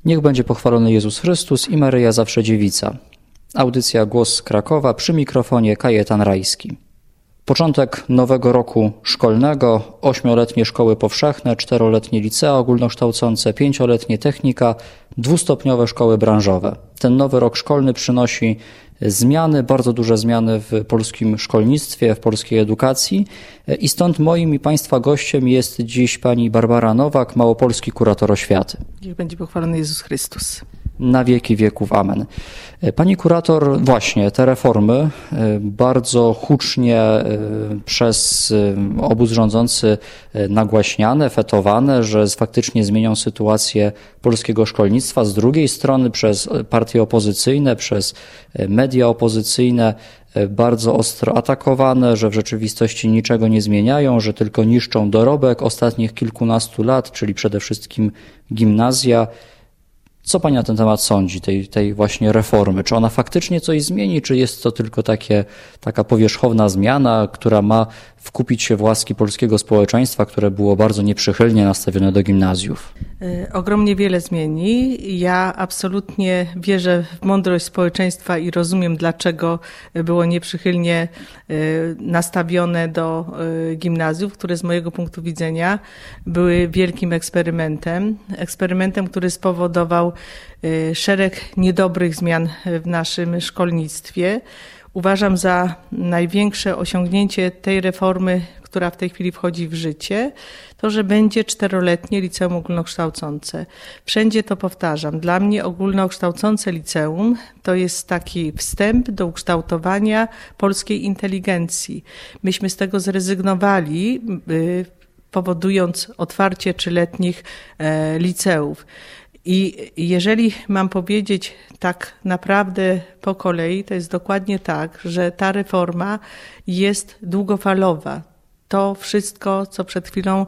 Niech będzie pochwalony Jezus Chrystus i Maryja zawsze dziewica. Audycja Głos z Krakowa, przy mikrofonie Kajetan Rajski. Początek nowego roku szkolnego, 8-letnie szkoły powszechne, 4-letnie licea ogólnokształcące, 5-letnie technika, 2-stopniowe szkoły branżowe. Ten nowy rok szkolny przynosi zmiany, bardzo duże zmiany w polskim szkolnictwie, w polskiej edukacji i stąd moim i Państwa gościem jest dziś pani Barbara Nowak, małopolski kurator oświaty. Niech będzie pochwalony Jezus Chrystus. Na wieki wieków. Amen. Pani kurator, właśnie te reformy bardzo hucznie przez obóz rządzący nagłaśniane, fetowane, że faktycznie zmienią sytuację polskiego szkolnictwa. Z drugiej strony przez partie opozycyjne, przez media opozycyjne bardzo ostro atakowane, że w rzeczywistości niczego nie zmieniają, że tylko niszczą dorobek ostatnich kilkunastu lat, czyli przede wszystkim gimnazja. Co Pani na ten temat sądzi, tej właśnie reformy? Czy ona faktycznie coś zmieni, czy jest to tylko taka powierzchowna zmiana, która ma wkupić się w łaski polskiego społeczeństwa, które było bardzo nieprzychylnie nastawione do gimnazjów? Ogromnie wiele zmieni. Ja absolutnie wierzę w mądrość społeczeństwa i rozumiem, dlaczego było nieprzychylnie nastawione do gimnazjów, które z mojego punktu widzenia były wielkim eksperymentem, który spowodował szereg niedobrych zmian w naszym szkolnictwie. Uważam za największe osiągnięcie tej reformy, która w tej chwili wchodzi w życie, to, że będzie 4-letnie liceum ogólnokształcące. Wszędzie to powtarzam. Dla mnie ogólnokształcące liceum to jest taki wstęp do ukształtowania polskiej inteligencji. Myśmy z tego zrezygnowali, powodując otwarcie 3-letnich liceów. I jeżeli mam powiedzieć tak naprawdę po kolei, to jest dokładnie tak, że ta reforma jest długofalowa. To wszystko, co przed chwilą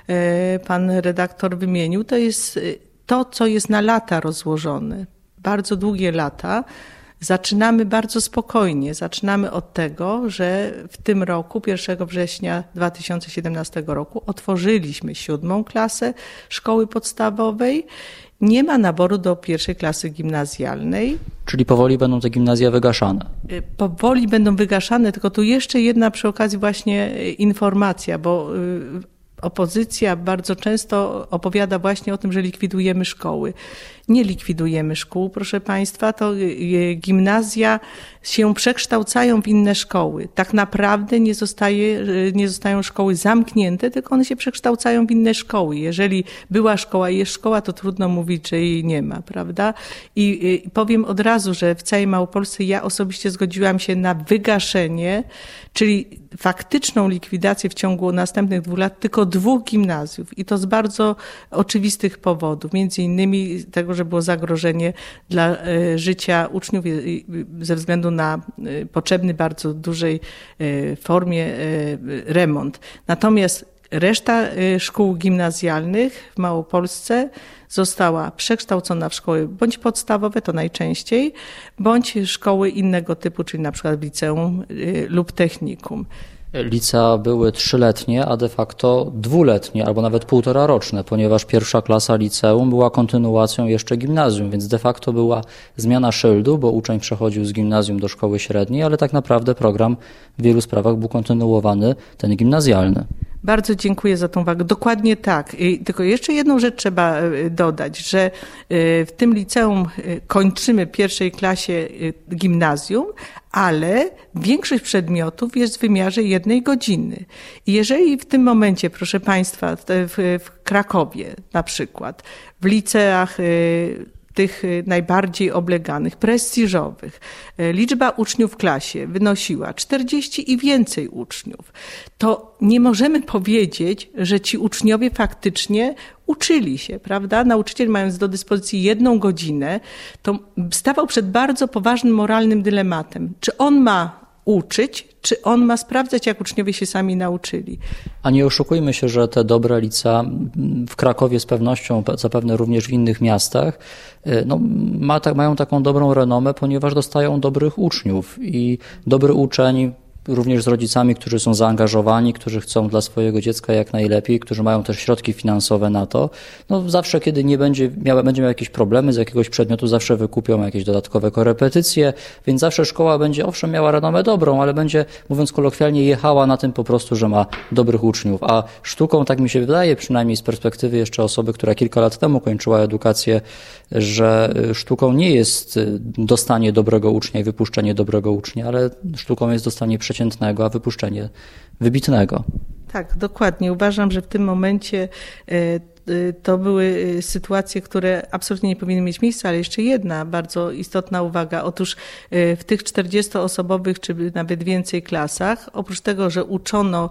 pan redaktor wymienił, to jest to, co jest na lata rozłożone. Bardzo długie lata. Zaczynamy bardzo spokojnie. Zaczynamy od tego, że w tym roku, 1 września 2017 roku, otworzyliśmy 7. klasę szkoły podstawowej. Nie ma naboru do 1. klasy gimnazjalnej. Czyli powoli będą te gimnazja wygaszane? Powoli będą wygaszane, tylko tu jeszcze jedna przy okazji właśnie informacja, bo opozycja bardzo często opowiada właśnie o tym, że likwidujemy szkoły. Nie likwidujemy szkół, proszę Państwa, to gimnazja się przekształcają w inne szkoły. Tak naprawdę nie zostają szkoły zamknięte, tylko one się przekształcają w inne szkoły. Jeżeli była szkoła i jest szkoła, to trudno mówić, że jej nie ma, prawda? I powiem od razu, że w całej Małopolsce ja osobiście zgodziłam się na wygaszenie, czyli faktyczną likwidację w ciągu następnych 2 lat tylko 2 gimnazjów. I to z bardzo oczywistych powodów. Między innymi tego, że było zagrożenie dla życia uczniów ze względu na potrzebny bardzo dużej formie remont. Natomiast reszta szkół gimnazjalnych w Małopolsce została przekształcona w szkoły bądź podstawowe, to najczęściej, bądź szkoły innego typu, czyli na przykład w liceum lub technikum. Licea były 3-letnie, a de facto 2-letnie albo nawet 1,5-roczne, ponieważ 1. klasa liceum była kontynuacją jeszcze gimnazjum, więc de facto była zmiana szyldu, bo uczeń przechodził z gimnazjum do szkoły średniej, ale tak naprawdę program w wielu sprawach był kontynuowany, ten gimnazjalny. Bardzo dziękuję za tą uwagę. Dokładnie tak. Tylko jeszcze jedną rzecz trzeba dodać, że w tym liceum kończymy w 1. klasie gimnazjum, ale większość przedmiotów jest w wymiarze 1 godziny. I jeżeli w tym momencie, proszę Państwa, w Krakowie na przykład, w liceach tych najbardziej obleganych, prestiżowych, liczba uczniów w klasie wynosiła 40 i więcej uczniów, to nie możemy powiedzieć, że ci uczniowie faktycznie uczyli się, prawda? Nauczyciel, mając do dyspozycji 1 godzinę, to stawał przed bardzo poważnym moralnym dylematem. Czy on ma uczyć, czy on ma sprawdzać, jak uczniowie się sami nauczyli. A nie oszukujmy się, że te dobre licea w Krakowie z pewnością, zapewne również w innych miastach, mają taką dobrą renomę, ponieważ dostają dobrych uczniów i dobry uczeń również z rodzicami, którzy są zaangażowani, którzy chcą dla swojego dziecka jak najlepiej, którzy mają też środki finansowe na to. No zawsze, kiedy będzie miał jakieś problemy z jakiegoś przedmiotu, zawsze wykupią jakieś dodatkowe korepetycje, więc zawsze szkoła będzie owszem miała renomę dobrą, ale będzie, mówiąc kolokwialnie, jechała na tym po prostu, że ma dobrych uczniów. A sztuką, tak mi się wydaje, przynajmniej z perspektywy jeszcze osoby, która kilka lat temu kończyła edukację, że sztuką nie jest dostanie dobrego ucznia i wypuszczenie dobrego ucznia, ale sztuką jest dostanie przeciętnego, a wypuszczenie wybitnego. Tak, dokładnie. Uważam, że w tym momencie to były sytuacje, które absolutnie nie powinny mieć miejsca, ale jeszcze jedna bardzo istotna uwaga. Otóż w tych 40-osobowych czy nawet więcej klasach, oprócz tego, że uczono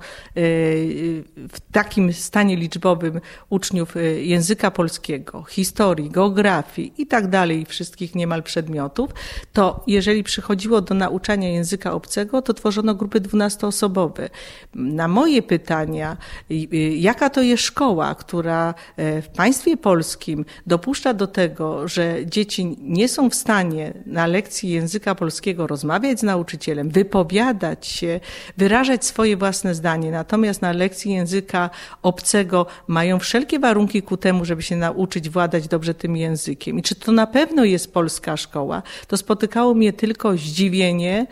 w takim stanie liczbowym uczniów języka polskiego, historii, geografii i tak dalej, wszystkich niemal przedmiotów, to jeżeli przychodziło do nauczania języka obcego, to tworzono grupy 12-osobowe. Na moje pytania, jaka to jest szkoła, która w państwie polskim dopuszcza do tego, że dzieci nie są w stanie na lekcji języka polskiego rozmawiać z nauczycielem, wypowiadać się, wyrażać swoje własne zdanie, natomiast na lekcji języka obcego mają wszelkie warunki ku temu, żeby się nauczyć władać dobrze tym językiem. I czy to na pewno jest polska szkoła? To spotykało mnie tylko zdziwienie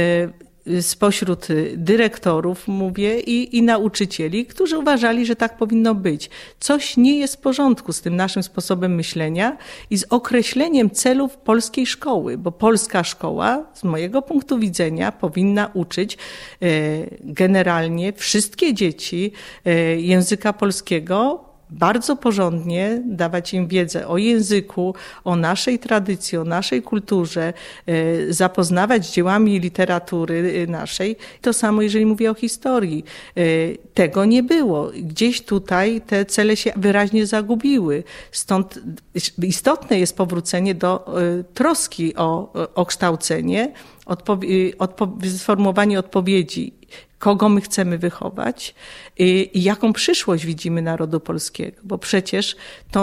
spośród dyrektorów, mówię, i nauczycieli, którzy uważali, że tak powinno być. Coś nie jest w porządku z tym naszym sposobem myślenia i z określeniem celów polskiej szkoły, bo polska szkoła, z mojego punktu widzenia, powinna uczyć generalnie wszystkie dzieci języka polskiego, bardzo porządnie dawać im wiedzę o języku, o naszej tradycji, o naszej kulturze, zapoznawać z dziełami literatury naszej. To samo, jeżeli mówię o historii. Tego nie było. Gdzieś tutaj te cele się wyraźnie zagubiły. Stąd istotne jest powrócenie do troski o kształcenie, sformułowanie odpowiedzi, kogo my chcemy wychować i jaką przyszłość widzimy narodu polskiego, bo przecież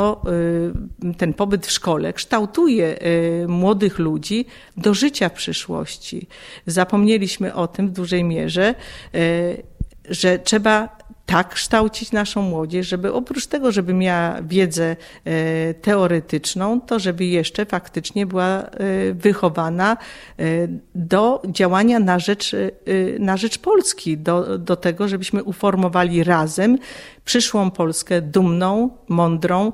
ten pobyt w szkole kształtuje młodych ludzi do życia w przyszłości. Zapomnieliśmy o tym w dużej mierze, że trzeba tak kształcić naszą młodzież, żeby oprócz tego, żeby miała wiedzę teoretyczną, to żeby jeszcze faktycznie była wychowana do działania na rzecz Polski, do tego, żebyśmy uformowali razem przyszłą Polskę dumną, mądrą.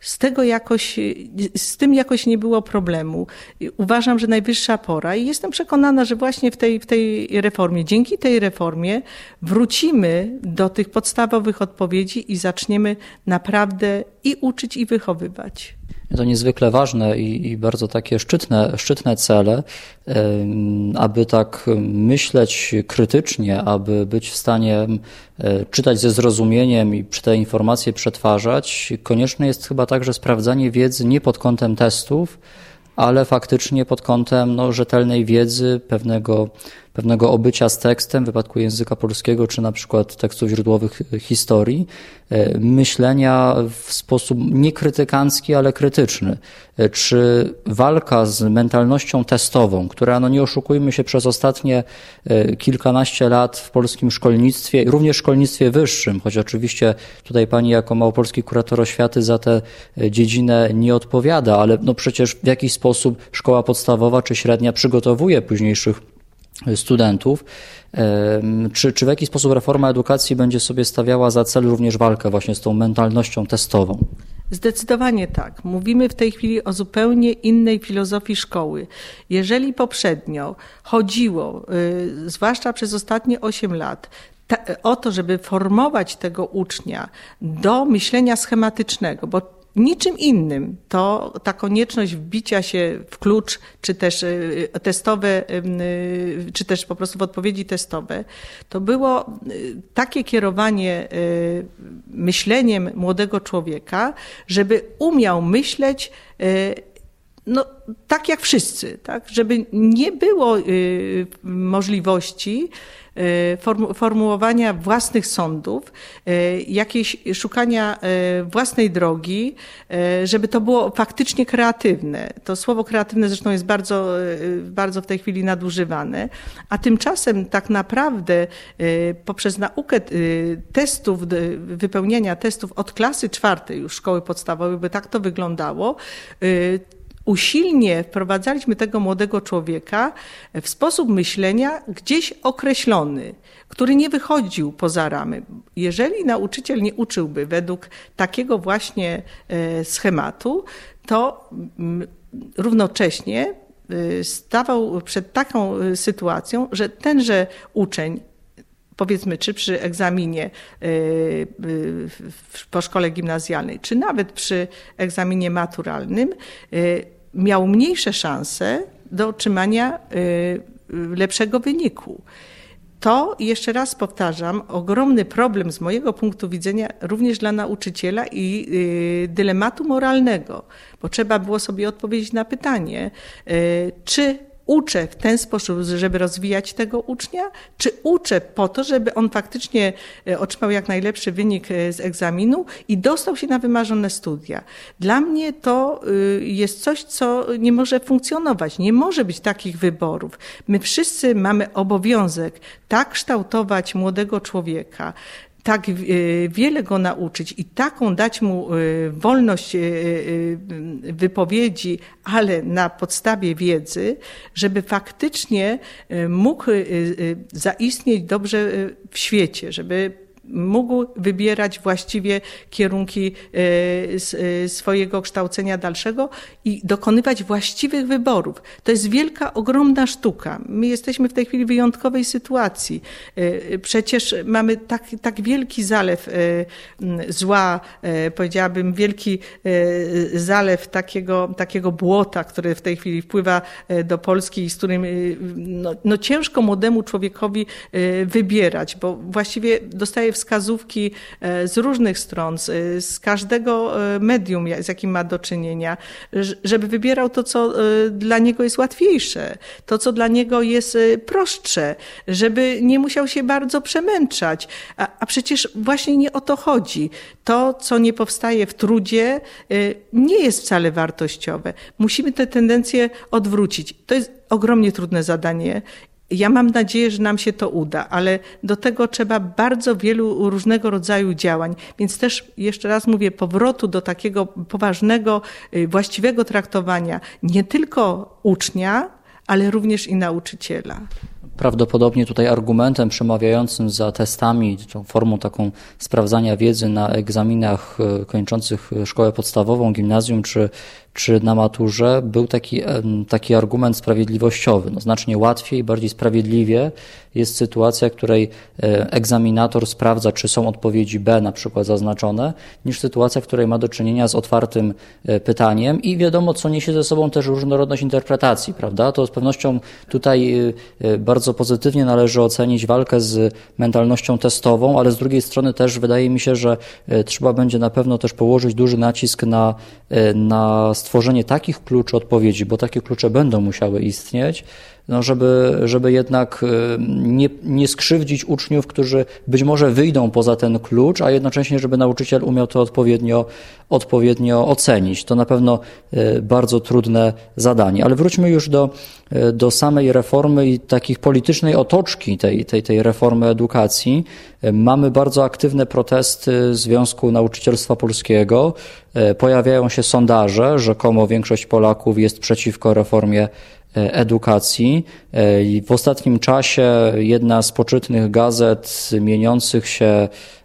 Z tym jakoś nie było problemu. Uważam, że najwyższa pora i jestem przekonana, że właśnie w tej reformie, dzięki tej reformie wrócimy do tych podstawowych odpowiedzi i zaczniemy naprawdę i uczyć, i wychowywać. To niezwykle ważne i bardzo takie szczytne cele, aby tak myśleć krytycznie, aby być w stanie czytać ze zrozumieniem i te informacje przetwarzać. Konieczne jest chyba także sprawdzanie wiedzy nie pod kątem testów, ale faktycznie pod kątem rzetelnej wiedzy, pewnego obycia z tekstem, w wypadku języka polskiego, czy na przykład tekstów źródłowych historii, myślenia w sposób nie krytykancki, ale krytyczny. Czy walka z mentalnością testową, która, nie oszukujmy się, przez ostatnie kilkanaście lat w polskim szkolnictwie, również szkolnictwie wyższym, choć oczywiście tutaj pani jako małopolski kurator oświaty za tę dziedzinę nie odpowiada, ale przecież w jakiś sposób szkoła podstawowa czy średnia przygotowuje późniejszych studentów. Czy w jaki sposób reforma edukacji będzie sobie stawiała za cel również walkę właśnie z tą mentalnością testową? Zdecydowanie tak. Mówimy w tej chwili o zupełnie innej filozofii szkoły. Jeżeli poprzednio chodziło, zwłaszcza przez ostatnie 8 lat, o to, żeby formować tego ucznia do myślenia schematycznego, bo niczym innym ta konieczność wbicia się w klucz, czy też testowe, czy też po prostu w odpowiedzi testowe, to było takie kierowanie myśleniem młodego człowieka, żeby umiał myśleć tak jak wszyscy, tak? Żeby nie było możliwości formułowania własnych sądów, jakieś szukania własnej drogi, żeby to było faktycznie kreatywne. To słowo kreatywne zresztą jest bardzo w tej chwili nadużywane, a tymczasem tak naprawdę poprzez naukę testów, wypełniania testów od klasy 4 już szkoły podstawowej, by tak to wyglądało, usilnie wprowadzaliśmy tego młodego człowieka w sposób myślenia gdzieś określony, który nie wychodził poza ramy. Jeżeli nauczyciel nie uczyłby według takiego właśnie schematu, to równocześnie stawał przed taką sytuacją, że tenże uczeń, powiedzmy, czy przy egzaminie po szkole gimnazjalnej, czy nawet przy egzaminie maturalnym, miał mniejsze szanse do otrzymania lepszego wyniku. To, jeszcze raz powtarzam, ogromny problem z mojego punktu widzenia również dla nauczyciela i dylematu moralnego, bo trzeba było sobie odpowiedzieć na pytanie, czy uczę w ten sposób, żeby rozwijać tego ucznia, czy uczę po to, żeby on faktycznie otrzymał jak najlepszy wynik z egzaminu i dostał się na wymarzone studia. Dla mnie to jest coś, co nie może funkcjonować. Nie może być takich wyborów. My wszyscy mamy obowiązek tak kształtować młodego człowieka, tak wiele go nauczyć i taką dać mu wolność wypowiedzi, ale na podstawie wiedzy, żeby faktycznie mógł zaistnieć dobrze w świecie, żeby mógł wybierać właściwie kierunki swojego kształcenia dalszego i dokonywać właściwych wyborów. To jest wielka, ogromna sztuka. My jesteśmy w tej chwili w wyjątkowej sytuacji. Przecież mamy tak wielki zalew zła, powiedziałabym wielki zalew takiego błota, które w tej chwili wpływa do Polski i z którym ciężko młodemu człowiekowi wybierać, bo właściwie dostaje wskazówki z różnych stron, z każdego medium, z jakim ma do czynienia, żeby wybierał to, co dla niego jest łatwiejsze, to, co dla niego jest prostsze, żeby nie musiał się bardzo przemęczać. A przecież właśnie nie o to chodzi. To, co nie powstaje w trudzie, nie jest wcale wartościowe. Musimy tę tendencję odwrócić. To jest ogromnie trudne zadanie. Ja mam nadzieję, że nam się to uda, ale do tego trzeba bardzo wielu różnego rodzaju działań. Więc też, jeszcze raz mówię, powrotu do takiego poważnego, właściwego traktowania nie tylko ucznia, ale również i nauczyciela. Prawdopodobnie tutaj argumentem przemawiającym za testami, tą formą taką sprawdzania wiedzy na egzaminach kończących szkołę podstawową, gimnazjum czy na maturze był taki argument sprawiedliwościowy. Znacznie łatwiej, bardziej sprawiedliwie jest sytuacja, w której egzaminator sprawdza, czy są odpowiedzi B na przykład zaznaczone, niż sytuacja, w której ma do czynienia z otwartym pytaniem i wiadomo, co niesie ze sobą też różnorodność interpretacji, prawda? To z pewnością tutaj bardzo pozytywnie należy ocenić walkę z mentalnością testową, ale z drugiej strony też wydaje mi się, że trzeba będzie na pewno też położyć duży nacisk na stworzenie takich kluczy odpowiedzi, bo takie klucze będą musiały istnieć, żeby jednak nie skrzywdzić uczniów, którzy być może wyjdą poza ten klucz, a jednocześnie, żeby nauczyciel umiał to odpowiednio ocenić. To na pewno bardzo trudne zadanie. Ale wróćmy już do samej reformy i takich politycznej otoczki tej reformy edukacji. Mamy bardzo aktywne protesty Związku Nauczycielstwa Polskiego. Pojawiają się sondaże, rzekomo większość Polaków jest przeciwko reformie edukacji. W ostatnim czasie jedna z poczytnych gazet mieniących się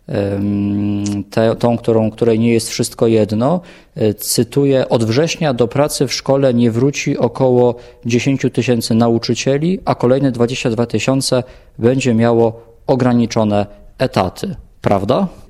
której nie jest wszystko jedno, cytuję: od września do pracy w szkole nie wróci około 10 000 nauczycieli, a kolejne 22 000 będzie miało ograniczone etaty. Prawda?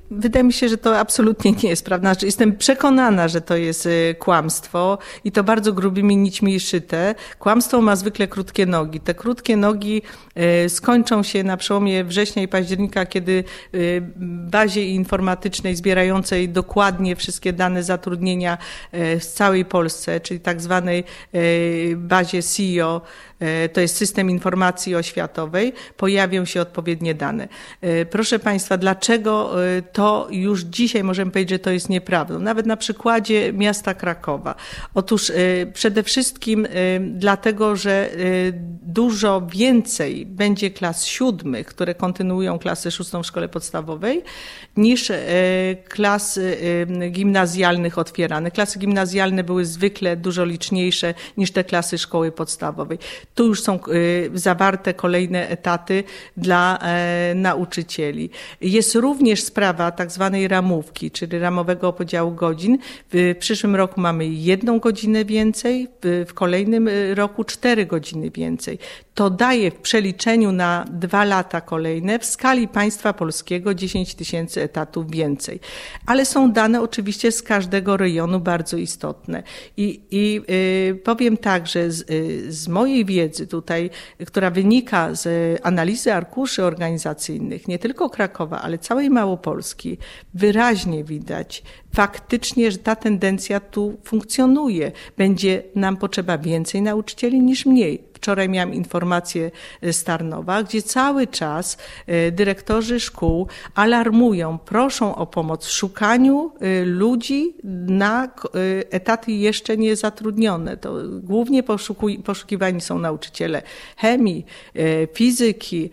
Wydaje mi się, że to absolutnie nie jest prawda. Znaczy, jestem przekonana, że to jest kłamstwo i to bardzo grubymi nićmi szyte. Kłamstwo ma zwykle krótkie nogi. Te krótkie nogi skończą się na przełomie września i października, kiedy w bazie informatycznej zbierającej dokładnie wszystkie dane zatrudnienia w całej Polsce, czyli tak zwanej bazie SIO, to jest System Informacji Oświatowej, pojawią się odpowiednie dane. Proszę Państwa, dlaczego to już dzisiaj możemy powiedzieć, że to jest nieprawdą? Nawet na przykładzie miasta Krakowa. Otóż przede wszystkim dlatego, że dużo więcej będzie klas 7, które kontynuują klasę 6 w szkole podstawowej, niż klas gimnazjalnych otwieranych. Klasy gimnazjalne były zwykle dużo liczniejsze niż te klasy szkoły podstawowej. Tu już są zawarte kolejne etaty dla nauczycieli. Jest również sprawa tak zwanej ramówki, czyli ramowego podziału godzin. W przyszłym roku mamy 1 godzinę więcej, w kolejnym roku 4 godziny więcej. To daje w przeliczeniu na 2 lata kolejne w skali państwa polskiego 10 000 etatów więcej. Ale są dane oczywiście z każdego rejonu bardzo istotne. I powiem tak, że z mojej wiedzy tutaj, która wynika z analizy arkuszy organizacyjnych, nie tylko Krakowa, ale całej Małopolski, wyraźnie widać faktycznie, że ta tendencja tu funkcjonuje. Będzie nam potrzeba więcej nauczycieli niż mniej. Wczoraj miałam informację z Tarnowa, gdzie cały czas dyrektorzy szkół alarmują, proszą o pomoc w szukaniu ludzi na etaty jeszcze nie zatrudnione. To głównie poszukiwani są nauczyciele chemii, fizyki.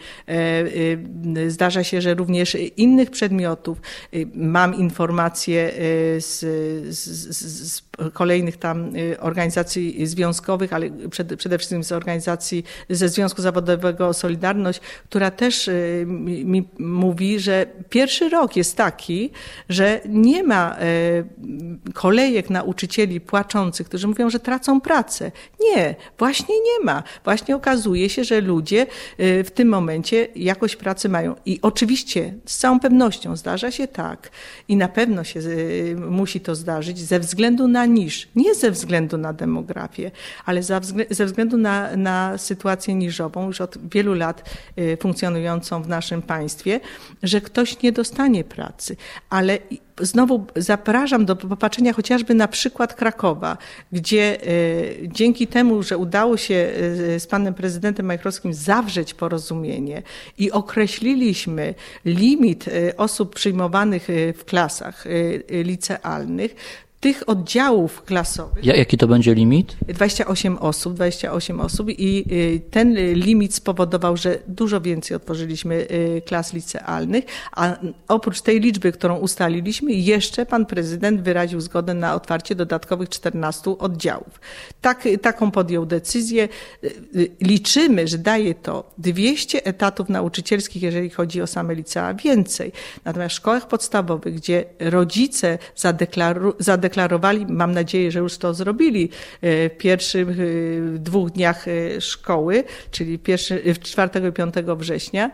Zdarza się, że również innych przedmiotów. Mam informacje z kolejnych tam organizacji związkowych, ale przede wszystkim z organizacji ze Związku Zawodowego Solidarność, która też mi mówi, że pierwszy rok jest taki, że nie ma kolejek nauczycieli płaczących, którzy mówią, że tracą pracę. Nie, właśnie nie ma. Właśnie okazuje się, że ludzie w tym momencie jakoś pracy mają. I oczywiście z całą pewnością zdarza się tak i na pewno się musi to zdarzyć ze względu na niż, nie ze względu na demografię, ale ze względu na sytuację niżową, już od wielu lat funkcjonującą w naszym państwie, że ktoś nie dostanie pracy. Ale znowu zapraszam do popatrzenia chociażby na przykład Krakowa, gdzie dzięki temu, że udało się z panem prezydentem Majchrowskim zawrzeć porozumienie i określiliśmy limit osób przyjmowanych w klasach licealnych, tych oddziałów klasowych. Jaki to będzie limit? 28 osób i ten limit spowodował, że dużo więcej otworzyliśmy klas licealnych, a oprócz tej liczby, którą ustaliliśmy, jeszcze pan prezydent wyraził zgodę na otwarcie dodatkowych 14 oddziałów. Taką podjął decyzję. Liczymy, że daje to 200 etatów nauczycielskich, jeżeli chodzi o same licea, więcej. Natomiast w szkołach podstawowych, gdzie rodzice zadeklarowali, mam nadzieję, że już to zrobili w pierwszych 2 dniach szkoły, czyli 4 i 5 września,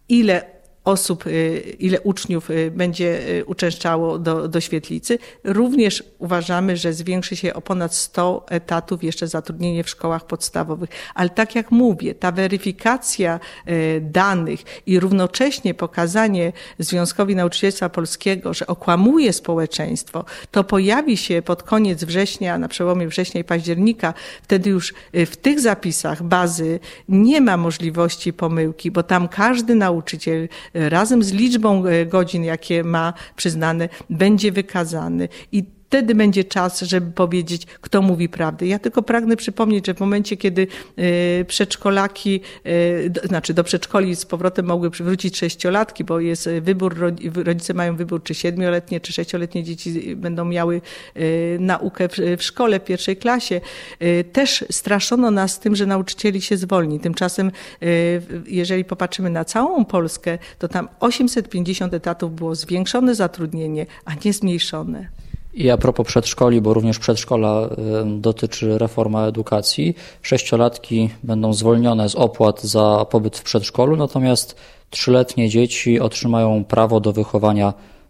ile uczniów będzie uczęszczało do świetlicy. Również uważamy, że zwiększy się o ponad 100 etatów jeszcze zatrudnienie w szkołach podstawowych. Ale tak jak mówię, ta weryfikacja danych i równocześnie pokazanie Związkowi Nauczycielstwa Polskiego, że okłamuje społeczeństwo, to pojawi się pod koniec września, na przełomie września i października. Wtedy już w tych zapisach bazy nie ma możliwości pomyłki, bo tam każdy nauczyciel razem z liczbą godzin, jakie ma przyznane, będzie wykazany. I wtedy będzie czas, żeby powiedzieć, kto mówi prawdę. Ja tylko pragnę przypomnieć, że w momencie, kiedy przedszkolaki, do przedszkoli z powrotem mogły wrócić 6-latki, bo jest wybór, rodzice mają wybór, czy 7-letnie, czy 6-letnie dzieci będą miały naukę w szkole, w 1. klasie. Też straszono nas tym, że nauczycieli się zwolni. Tymczasem, jeżeli popatrzymy na całą Polskę, to tam 850 etatów było zwiększone zatrudnienie, a nie zmniejszone. I a propos przedszkoli, bo również przedszkola dotyczy reforma edukacji, 6-latki będą zwolnione z opłat za pobyt w przedszkolu, natomiast 3-letnie dzieci otrzymają prawo do wychowania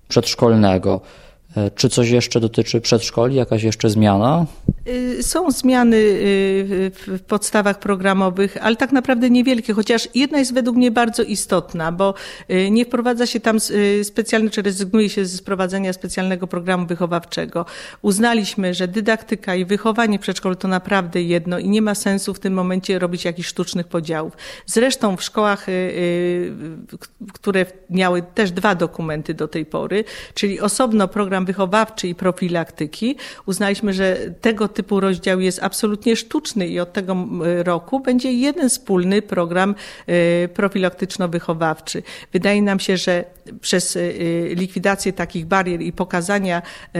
przedszkolnego. Czy coś jeszcze dotyczy przedszkoli, jakaś jeszcze zmiana? Są zmiany w podstawach programowych, ale tak naprawdę niewielkie, chociaż jedna jest według mnie bardzo istotna, bo nie wprowadza się tam specjalnie, czy rezygnuje się z wprowadzenia specjalnego programu wychowawczego. Uznaliśmy, że dydaktyka i wychowanie w przedszkolu to naprawdę jedno i nie ma sensu w tym momencie robić jakichś sztucznych podziałów. Zresztą w szkołach, które miały też 2 dokumenty do tej pory, czyli osobno program wychowawczy i profilaktyki, uznaliśmy, że tego typu rozdział jest absolutnie sztuczny i od tego roku będzie jeden wspólny program profilaktyczno-wychowawczy. Wydaje nam się, że przez likwidację takich barier i pokazania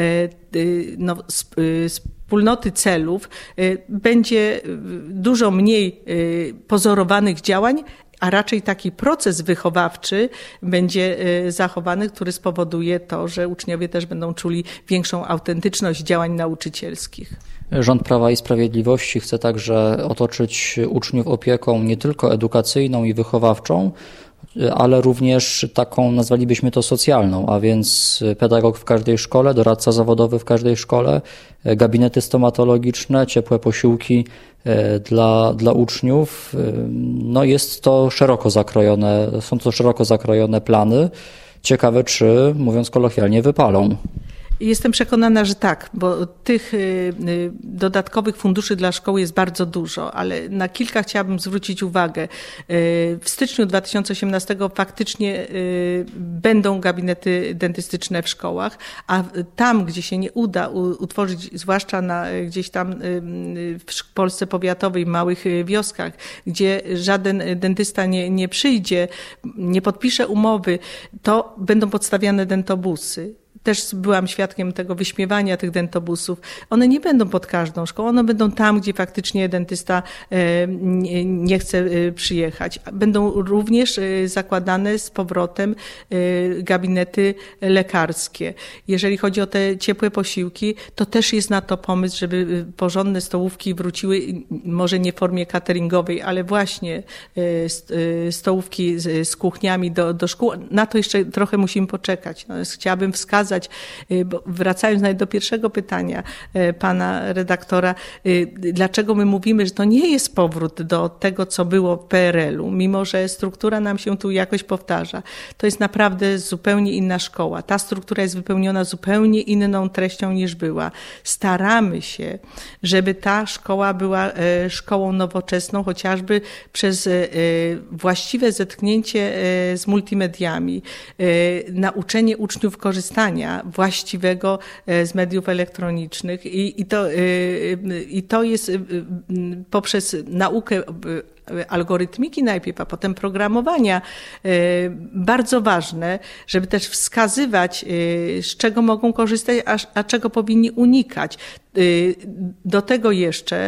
wspólnoty celów będzie dużo mniej pozorowanych działań, a raczej taki proces wychowawczy będzie zachowany, który spowoduje to, że uczniowie też będą czuli większą autentyczność działań nauczycielskich. Rząd Prawa i Sprawiedliwości chce także otoczyć uczniów opieką nie tylko edukacyjną i wychowawczą, ale również taką, nazwalibyśmy to socjalną, a więc pedagog w każdej szkole, doradca zawodowy w każdej szkole, gabinety stomatologiczne, ciepłe posiłki dla uczniów. No jest to są to szeroko zakrojone plany. Ciekawe, czy, mówiąc kolokwialnie, wypalą. Jestem przekonana, że tak, bo tych dodatkowych funduszy dla szkoły jest bardzo dużo, ale na kilka chciałabym zwrócić uwagę. W styczniu 2018 faktycznie będą gabinety dentystyczne w szkołach, a tam, gdzie się nie uda utworzyć, zwłaszcza gdzieś tam w Polsce powiatowej, w małych wioskach, gdzie żaden dentysta nie przyjdzie, nie podpisze umowy, to będą podstawiane dentobusy. Też byłam świadkiem tego wyśmiewania tych dentobusów. One nie będą pod każdą szkołą, one będą tam, gdzie faktycznie dentysta nie chce przyjechać. Będą również zakładane z powrotem gabinety lekarskie. Jeżeli chodzi o te ciepłe posiłki, to też jest na to pomysł, żeby porządne stołówki wróciły, może nie w formie cateringowej, ale właśnie stołówki z kuchniami do szkół. Na to jeszcze trochę musimy poczekać. Chciałabym wskazać, bo wracając nawet do pierwszego pytania pana redaktora, dlaczego my mówimy, że to nie jest powrót do tego, co było w PRL-u, mimo że struktura nam się tu jakoś powtarza. To jest naprawdę zupełnie inna szkoła. Ta struktura jest wypełniona zupełnie inną treścią niż była. Staramy się, żeby ta szkoła była szkołą nowoczesną, chociażby przez właściwe zetknięcie z multimediami, nauczenie uczniów korzystania właściwego z mediów elektronicznych i to jest poprzez naukę algorytmiki najpierw, a potem programowania bardzo ważne, żeby też wskazywać, z czego mogą korzystać, a czego powinni unikać. Do tego jeszcze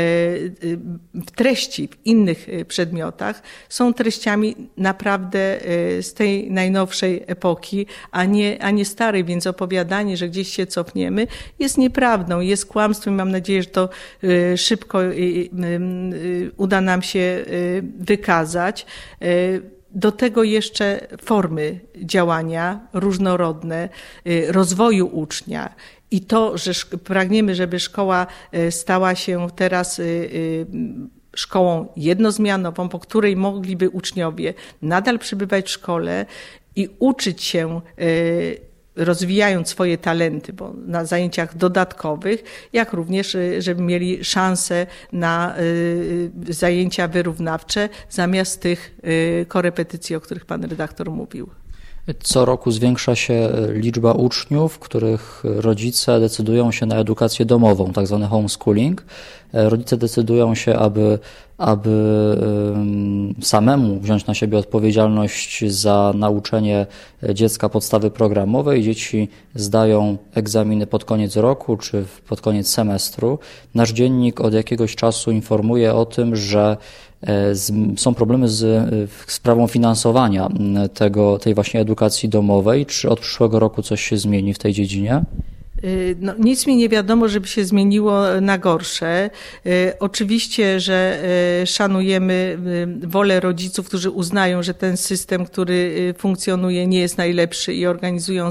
treści w innych przedmiotach są treściami naprawdę z tej najnowszej epoki, a nie starej, więc opowiadanie, że gdzieś się cofniemy, jest nieprawdą, jest kłamstwem. Mam nadzieję, że to szybko uda nam się wykazać. Do tego jeszcze formy działania różnorodne, rozwoju ucznia i to, że pragniemy, żeby szkoła stała się teraz szkołą jednozmianową, po której mogliby uczniowie nadal przebywać w szkole i uczyć się, rozwijając swoje talenty, bo na zajęciach dodatkowych, jak również, żeby mieli szansę na zajęcia wyrównawcze zamiast tych korepetycji, o których pan redaktor mówił. Co roku zwiększa się liczba uczniów, których rodzice decydują się na edukację domową, tak zwany homeschooling. Rodzice decydują się, aby samemu wziąć na siebie odpowiedzialność za nauczenie dziecka podstawy programowej. Dzieci zdają egzaminy pod koniec roku czy pod koniec semestru. Nasz dziennik od jakiegoś czasu informuje o tym, że są problemy z sprawą finansowania tej właśnie edukacji domowej. Czy od przyszłego roku coś się zmieni w tej dziedzinie? No, nic mi nie wiadomo, żeby się zmieniło na gorsze. Oczywiście, że szanujemy wolę rodziców, którzy uznają, że ten system, który funkcjonuje, nie jest najlepszy i organizują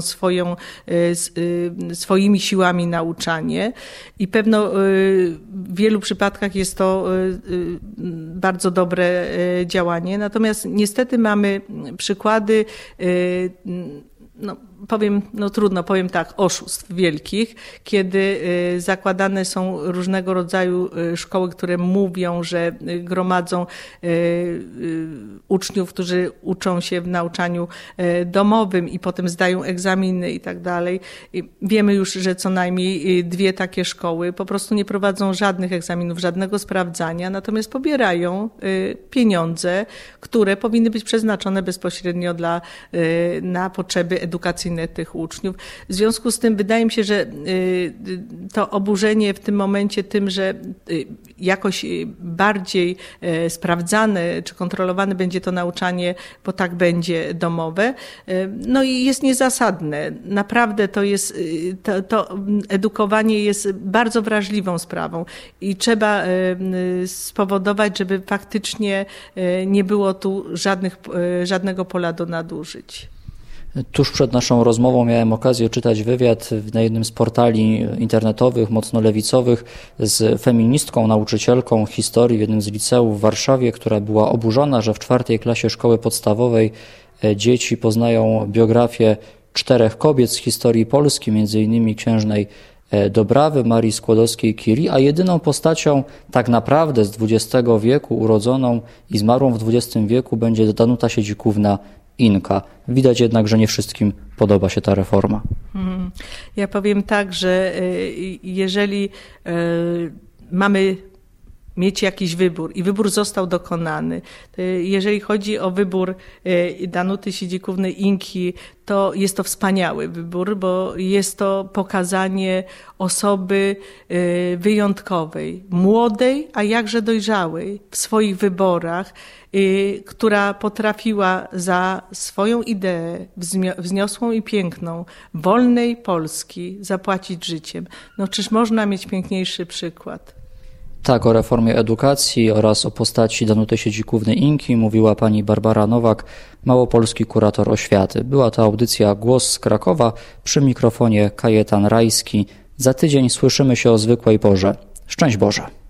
swoimi siłami nauczanie. I pewno w wielu przypadkach jest to bardzo dobre działanie. Natomiast niestety mamy przykłady, powiem tak, oszustw wielkich, kiedy zakładane są różnego rodzaju szkoły, które mówią, że gromadzą uczniów, którzy uczą się w nauczaniu domowym i potem zdają egzaminy i tak dalej. Wiemy już, że co najmniej 2 takie szkoły po prostu nie prowadzą żadnych egzaminów, żadnego sprawdzania, natomiast pobierają pieniądze, które powinny być przeznaczone bezpośrednio na potrzeby edukacyjne tych uczniów. W związku z tym wydaje mi się, że to oburzenie w tym momencie tym, że jakoś bardziej sprawdzane czy kontrolowane będzie to nauczanie, bo tak będzie domowe, no i jest niezasadne. Naprawdę to edukowanie jest bardzo wrażliwą sprawą i trzeba spowodować, żeby faktycznie nie było tu żadnego pola do nadużyć. Tuż przed naszą rozmową miałem okazję czytać wywiad na jednym z portali internetowych, mocno lewicowych, z feministką, nauczycielką historii w jednym z liceów w Warszawie, która była oburzona, że w 4. klasie szkoły podstawowej dzieci poznają biografię 4 kobiet z historii Polski, m.in. księżnej Dobrawy, Marii Skłodowskiej-Curie, a jedyną postacią tak naprawdę z XX wieku urodzoną i zmarłą w XX wieku będzie Danuta Siedzikówna-Inka. Widać jednak, że nie wszystkim podoba się ta reforma. Ja powiem tak, że jeżeli mamy mieć jakiś wybór i wybór został dokonany. Jeżeli chodzi o wybór Danuty Siedzikówny-Inki, to jest to wspaniały wybór, bo jest to pokazanie osoby wyjątkowej, młodej, a jakże dojrzałej w swoich wyborach, która potrafiła za swoją ideę wzniosłą i piękną, wolnej Polski zapłacić życiem. No czyż można mieć piękniejszy przykład? Tak, o reformie edukacji oraz o postaci Danuty Siedzikówny-Inki mówiła pani Barbara Nowak, małopolski kurator oświaty. Była to audycja Głos z Krakowa, przy mikrofonie Kajetan Rajski. Za tydzień słyszymy się o zwykłej porze. Szczęść Boże!